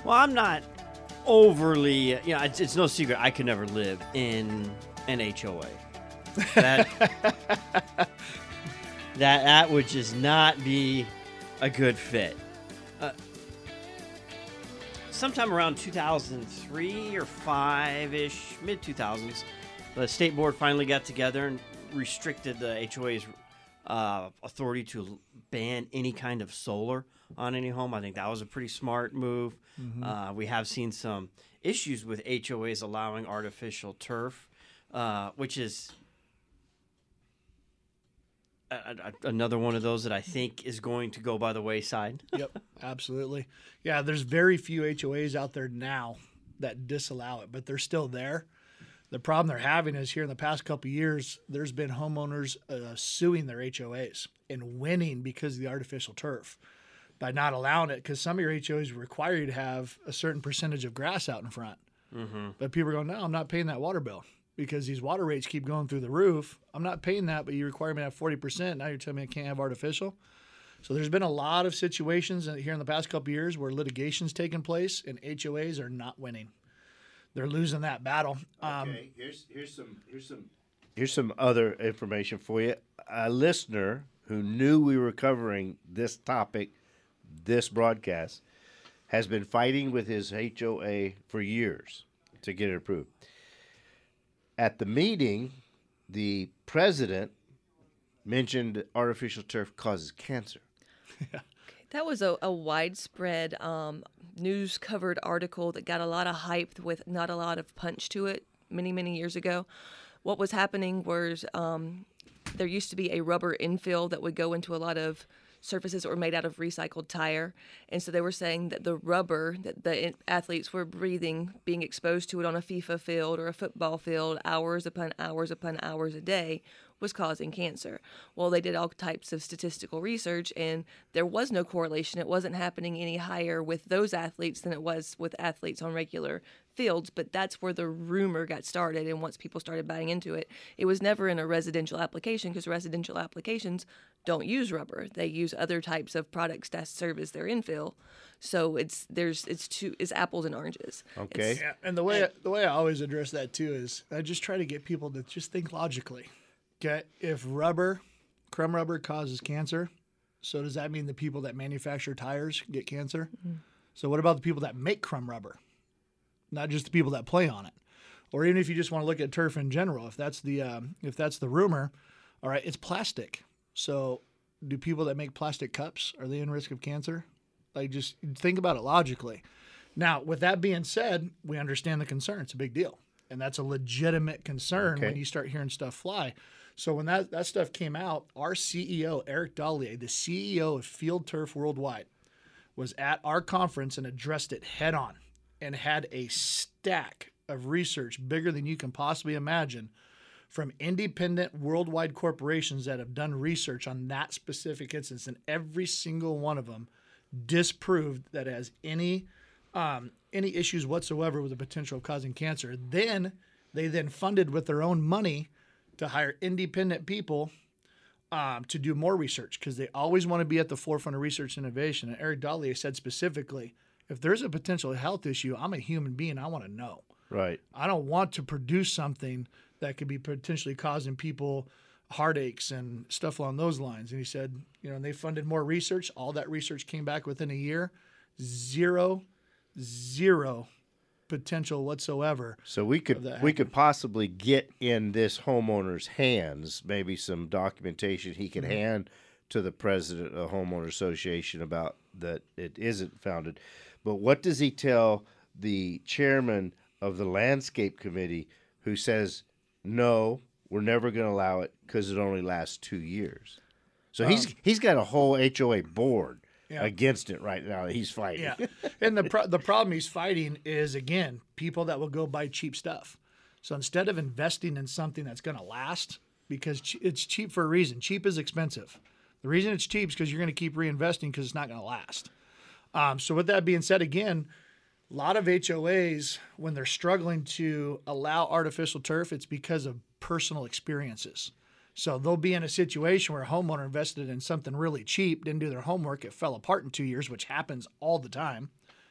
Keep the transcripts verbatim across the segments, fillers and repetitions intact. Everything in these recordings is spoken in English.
Well, I'm not overly, you know, it's, it's no secret I could never live in an H O A. That, that, that would just not be a good fit. Uh, sometime around two thousand three or five-ish, mid two thousands, the state board finally got together and restricted the H O A's uh, authority to ban any kind of solar on any home. I think that was a pretty smart move. Mm-hmm. Uh, we have seen some issues with H O As allowing artificial turf, uh, which is a, a, another one of those that I think is going to go by the wayside. Yep, absolutely. Yeah, there's very few H O As out there now that disallow it, but they're still there. The problem they're having is here in the past couple of years, there's been homeowners uh, suing their H O As and winning because of the artificial turf by not allowing it, because some of your H O As require you to have a certain percentage of grass out in front. Mm-hmm. But people are going, no, I'm not paying that water bill because these water rates keep going through the roof. I'm not paying that, but you require me to have forty percent. Now you're telling me I can't have artificial. So there's been a lot of situations here in the past couple of years where litigation's taken place and H O As are not winning. They're losing that battle. Um, okay, here's here's some here's some here's some other information for you. A listener who knew we were covering this topic, this broadcast, has been fighting with his H O A for years to get it approved. At the meeting, the president mentioned artificial turf causes cancer. yeah. That was a, a widespread um, news-covered article that got a lot of hype with not a lot of punch to it many, many years ago. What was happening was um, there used to be a rubber infill that would go into a lot of surfaces that were made out of recycled tire. And so they were saying that the rubber that the athletes were breathing, being exposed to it on a FIFA field or a football field hours upon hours upon hours a day, was causing cancer. Well, they did all types of statistical research, and there was no correlation. It wasn't happening any higher with those athletes than it was with athletes on regular fields, but that's where the rumor got started, and once people started buying into it, it was never in a residential application because residential applications don't use rubber. They use other types of products that service their infill. So it's there's it's two it's apples and oranges. Okay. Yeah, and the way the way I always address that too is I just try to get people to just think logically. Okay, if rubber, crumb rubber causes cancer, so does that mean the people that manufacture tires get cancer? Mm-hmm. So what about the people that make crumb rubber? Not just the people that play on it. Or even if you just want to look at turf in general, if that's the um, if that's the rumor, all right, it's plastic. So do people that make plastic cups, are they in risk of cancer? Like, just think about it logically. Now, with that being said, we understand the concern. It's a big deal. And that's a legitimate concern okay. when you start hearing stuff fly. So when that, that stuff came out, our C E O, Eric Dollier, the C E O of Field Turf Worldwide, was at our conference and addressed it head on and had a stack of research bigger than you can possibly imagine from independent worldwide corporations that have done research on that specific instance. And every single one of them disproved that it has any um, any issues whatsoever with the potential of causing cancer. Then they then funded with their own money to hire independent people um, to do more research because they always want to be at the forefront of research and innovation. And Eric Dollier said specifically, if there's a potential health issue, I'm a human being. I want to know. Right. I don't want to produce something that could be potentially causing people heartaches and stuff along those lines. And he said, you know, and they funded more research. All that research came back within a year. Zero, zero potential whatsoever. So we could we could possibly get in this homeowner's hands maybe some documentation he can mm-hmm. hand to the president of the homeowner association about that it isn't founded. But what does he tell the chairman of the landscape committee who says, no, we're never going to allow it because it only lasts two years? So um, he's he's got a whole H O A board yeah. against it right now that he's fighting. Yeah, and the pro- the problem he's fighting is, again, people that will go buy cheap stuff. So instead of investing in something that's going to last, because ch- it's cheap for a reason. Cheap is expensive. The reason it's cheap is because you're going to keep reinvesting because it's not going to last. Um, so with that being said, again, a lot of H O As, when they're struggling to allow artificial turf, it's because of personal experiences. So they'll be in a situation where a homeowner invested in something really cheap, didn't do their homework, it fell apart in two years, which happens all the time.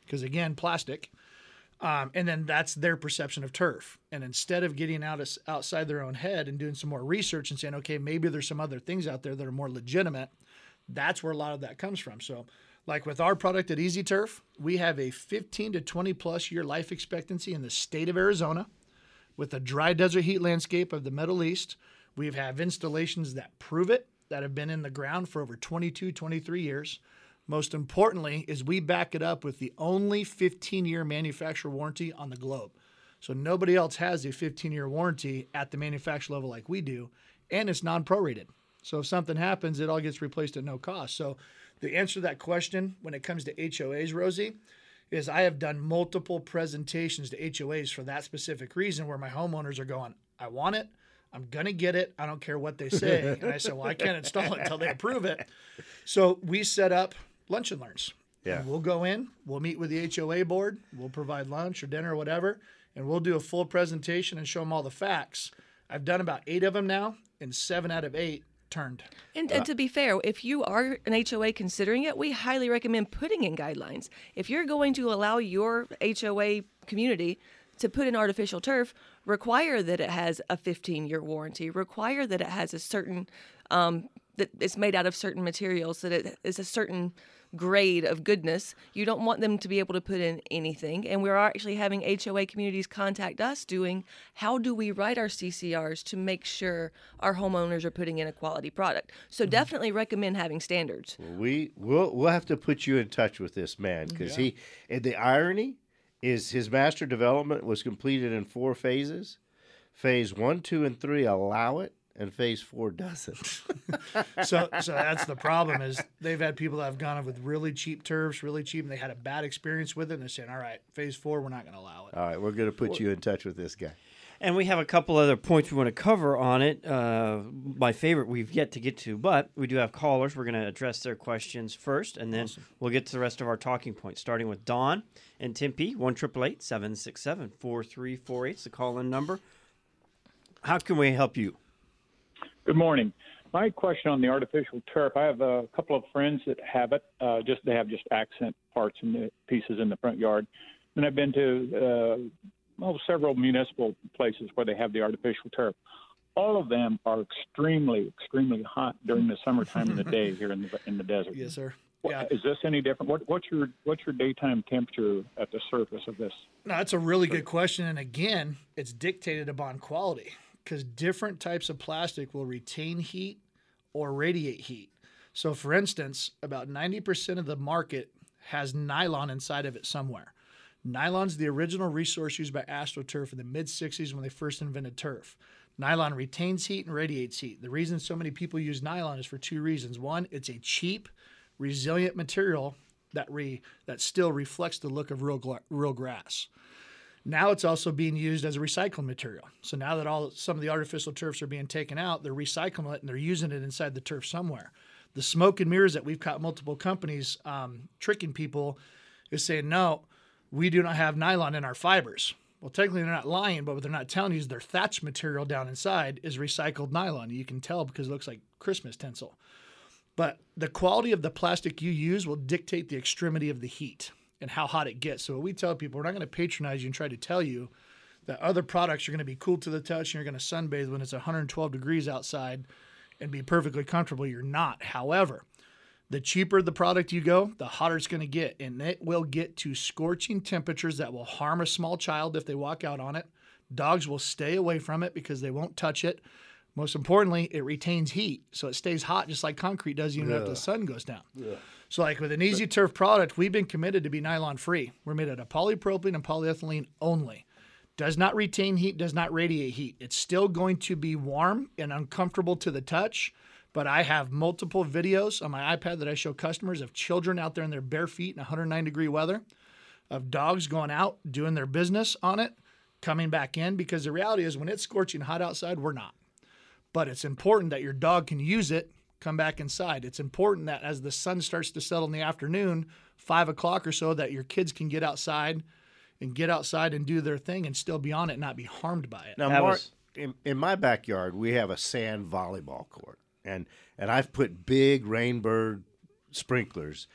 because, again, plastic. Um, and then that's their perception of turf. And instead of getting out of, outside their own head and doing some more research and saying, okay, maybe there's some other things out there that are more legitimate, that's where a lot of that comes from. So like with our product at Easy Turf, we have a fifteen to twenty plus year life expectancy in the state of Arizona with a dry desert heat landscape of the Middle East. We have installations that prove it, that have been in the ground for over twenty-two, twenty-three years. Most importantly is we back it up with the only fifteen-year manufacturer warranty on the globe. So nobody else has a fifteen-year warranty at the manufacturer level like we do, and it's non-prorated. So if something happens, it all gets replaced at no cost. So the answer to that question when it comes to H O As, Rosie, is I have done multiple presentations to H O As for that specific reason where my homeowners are going, I want it. I'm going to get it. I don't care what they say. And I said, well, I can't install it until they approve it. So we set up lunch and learns. Yeah. And we'll go in, we'll meet with the H O A board, we'll provide lunch or dinner or whatever, and we'll do a full presentation and show them all the facts. I've done about eight of them now, and seven out of eight turned. And, and to be fair, if you are an H O A considering it, we highly recommend putting in guidelines. If you're going to allow your H O A community to put in artificial turf, require that it has a fifteen-year warranty, require that it has a certain, um, that it's made out of certain materials, that it is a certain grade of goodness. You don't want them to be able to put in anything. And we're actually having H O A communities contact us doing, how do we write our C C Rs to make sure our homeowners are putting in a quality product? So mm-hmm. definitely recommend having standards. Well, we, we'll, we'll have to put you in touch with this man because yeah. he, and the irony is his master development was completed in four phases. Phase one, two, and three allow it, and phase four doesn't. so so that's the problem is they've had people that have gone with really cheap turfs, really cheap, and they had a bad experience with it, and they're saying, all right, phase four, we're not going to allow it. All right, we're going to put you in touch with this guy. And we have a couple other points we want to cover on it. Uh, my favorite we've yet to get to, but we do have callers. We're going to address their questions first, and then awesome. We'll get to the rest of our talking points, starting with Dawn and Tempe, one eight eight eight, seven six seven, four three four eight. It's the call-in number. How can we help you? Good morning. My question on the artificial turf, I have a couple of friends that have it. Uh, just They have just accent parts and the pieces in the front yard. And I've been to uh, well, several municipal places where they have the artificial turf. All of them are extremely, extremely hot during the summertime in the day here in the in the desert. Yes, sir. What, yeah. Is this any different? What, what's your what's your daytime temperature at the surface of this? No, that's a really good question. And again, it's dictated upon quality because different types of plastic will retain heat or radiate heat. So, for instance, about ninety percent of the market has nylon inside of it somewhere. Nylon's the original resource used by AstroTurf in the mid sixties when they first invented turf. Nylon retains heat and radiates heat. The reason so many people use nylon is for two reasons. One, it's a cheap, resilient material that re, that still reflects the look of real, real grass. Now it's also being used as a recycling material. So now that all some of the artificial turfs are being taken out, they're recycling it and they're using it inside the turf somewhere. The smoke and mirrors that we've caught multiple companies um, tricking people is saying, no, we do not have nylon in our fibers. Well, technically they're not lying, but what they're not telling you is their thatch material down inside is recycled nylon. You can tell because it looks like Christmas tinsel. But the quality of the plastic you use will dictate the extremity of the heat and how hot it gets. So what we tell people, we're not going to patronize you and try to tell you that other products are going to be cool to the touch and you're going to sunbathe when it's one hundred twelve degrees outside and be perfectly comfortable. You're not. However, the cheaper the product you go, the hotter it's going to get, and it will get to scorching temperatures that will harm a small child if they walk out on it. Dogs will stay away from it because they won't touch it. Most importantly, it retains heat, so it stays hot just like concrete does even yeah. after the sun goes down. Yeah. So like with an Easy Turf product, we've been committed to be nylon-free. We're made out of polypropylene and polyethylene only. Does not retain heat, does not radiate heat. It's still going to be warm and uncomfortable to the touch, but I have multiple videos on my iPad that I show customers of children out there in their bare feet in one hundred nine degree weather, of dogs going out, doing their business on it, coming back in, because the reality is when it's scorching hot outside, we're not. But it's important that your dog can use it, come back inside. It's important that as the sun starts to settle in the afternoon, five o'clock or so, that your kids can get outside and get outside and do their thing and still be on it and not be harmed by it. Now, Mark, was... in, in my backyard, we have a sand volleyball court. And and I've put big Rainbird sprinklers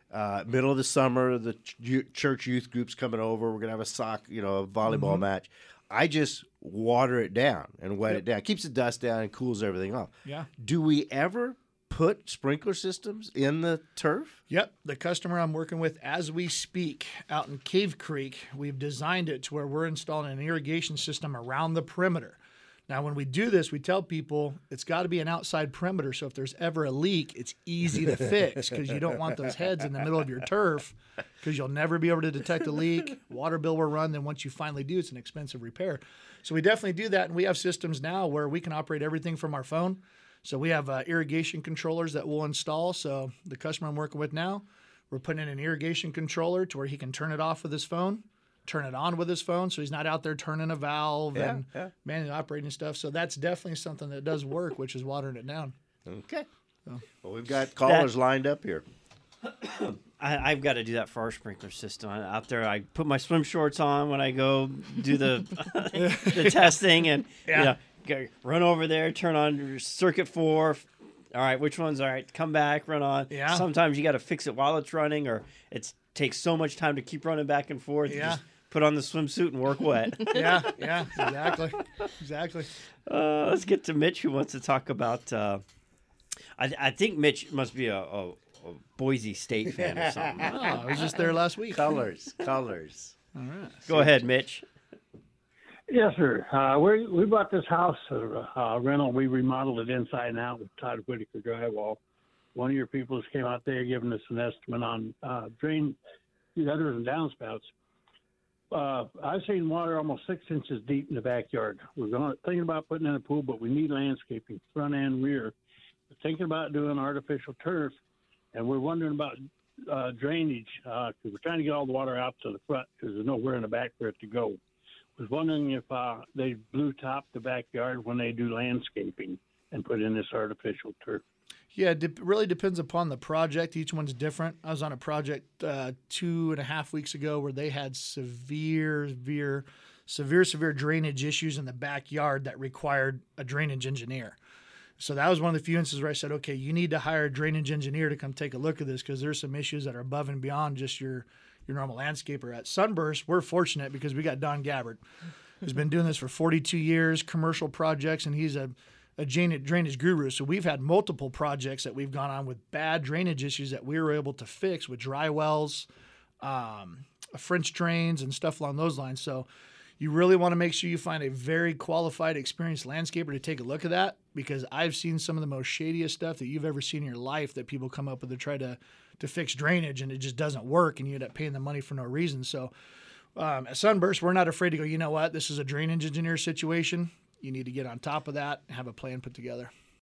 Uh, middle of the summer, the ch- church youth group's coming over. We're gonna have a sock, you know, a volleyball Mm-hmm. match. I just water it down and wet Yep. it down. Keeps the dust down and cools everything off. Yeah. Do we ever put sprinkler systems in the turf? Yep. The customer I'm working with as we speak out in Cave Creek, we've designed it to where we're installing an irrigation system around the perimeter. Now, when we do this, we tell people it's got to be an outside perimeter. So if there's ever a leak, it's easy to fix because you don't want those heads in the middle of your turf because you'll never be able to detect a leak. Water bill will run. Then once you finally do, it's an expensive repair. So we definitely do that. And we have systems now where we can operate everything from our phone. So we have uh, irrigation controllers that we'll install. So the customer I'm working with now, we're putting in an irrigation controller to where he can turn it off with his phone, turn it on with his phone, so he's not out there turning a valve Yeah, and yeah. manually operating stuff. So that's definitely something that does work, which is watering it down. Okay. Well, we've got callers lined up here. I, I've got to do that for our sprinkler system. I, out there, I put my swim shorts on when I go do the the testing, and Yeah. you know, go, run over there, turn on your circuit four. All right, which one's all right? Come back, run on. Yeah. Sometimes you got to fix it while it's running, or it takes so much time to keep running back and forth. You Yeah. just put on the swimsuit and work wet. Yeah, yeah, exactly, exactly. Uh, let's get to Mitch, who wants to talk about. Uh, I, I think Mitch must be a, a, a Boise State fan or something. Oh, I was just there last week. Colors, colors. Go ahead, Mitch. Yes, sir. Uh, we we bought this house uh, uh, rental. We remodeled it inside and out with Todd Whitaker drywall. One of your people came out there giving us an estimate on uh, drain gutters and downspouts. Uh, I've seen water almost six inches deep in the backyard. We're going thinking about putting in a pool, but we need landscaping, front and rear. We're thinking about doing artificial turf, and we're wondering about uh, drainage because we're trying to get all the water out to the front because there's nowhere in the back for it to go. Was wondering if uh, they blue top the backyard when they do landscaping and put in this artificial turf. Yeah, it de- really depends upon the project. Each one's different. I was on a project uh, two and a half weeks ago where they had severe, severe, severe, severe drainage issues in the backyard that required a drainage engineer. So that was one of the few instances where I said, okay, you need to hire a drainage engineer to come take a look at this because there's some issues that are above and beyond just your your normal landscaper. At Sunburst, we're fortunate because we got Don Gabbard, who's been doing this for forty-two years, commercial projects, and he's a, a drainage, drainage guru. So we've had multiple projects that we've gone on with bad drainage issues that we were able to fix with dry wells, um, French drains, and stuff along those lines. So you really want to make sure you find a very qualified, experienced landscaper to take a look at that because I've seen some of the most shadiest stuff that you've ever seen in your life that people come up with to try to to fix drainage, and it just doesn't work, and you end up paying the money for no reason. So um, at Sunburst, we're not afraid to go, you know what, this is a drainage engineer situation. You need to get on top of that and have a plan put together.